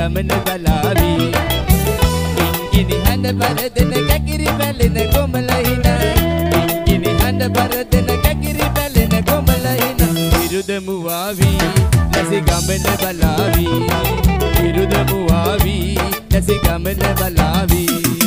ගමන බලාවි ඉංගිනි හඬ පරදෙන කැකිරි බැලෙන කොමල හිනා ඉංගිනි හඬ පරදෙන කැකිරි බැලෙන කොමල හිනා විරුදමු ආවි ලැසි ගමන බලාවි විරුදමු ආවි ලැසි ගමන බලාවි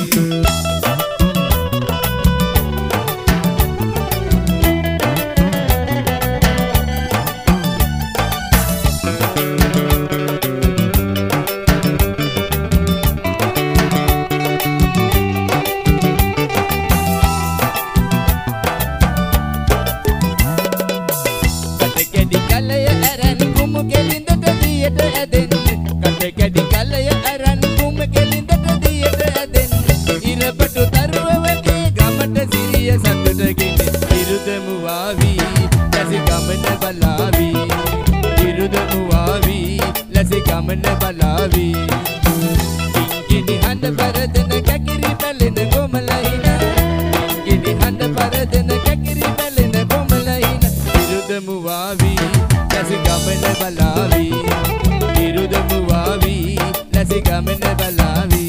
ගමන බලාවි ඉංගිනි හඬ පරදෙන කැකිරි බැලෙන කොමල හිනා ඉංගිනි හඬ පරදෙන කැකිරි බැලෙන කොමල හිනා විරුදමු ආවි ලැසි ගමන බලාවි විරුදමු ආවි ලැසි ගමන බලාවි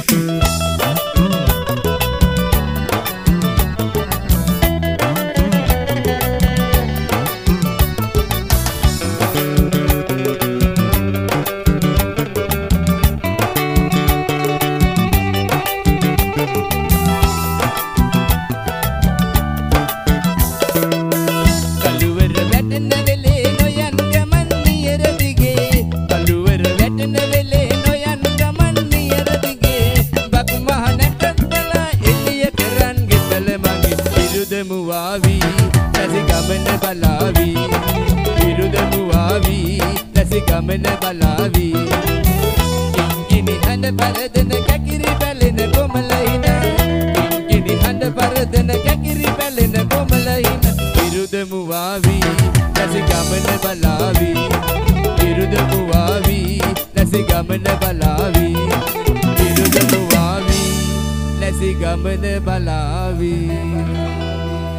ගමන බලාවි ඉංගිනි හඬ පරදෙන කැකිරි බැලෙන කොමල හිනා ඉංගිනි හඬ පරදෙන කැකිරි බැලෙන කොමල හිනා විරුදමු ආවි ලැසි ගමන බලාවි විරුදමු ආවි ලැසි ගමන බලාවි විරුදමු ආවි ලැසි ගමන බලාවි